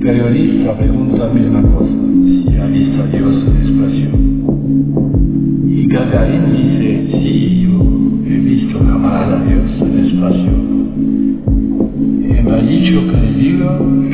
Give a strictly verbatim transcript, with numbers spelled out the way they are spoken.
periodista pregunta la misma cosa, si ha visto a Dios en el espacio. Y Gagarin dice, sí, yo he visto jamás a Dios en el espacio. Y me ha dicho que le digo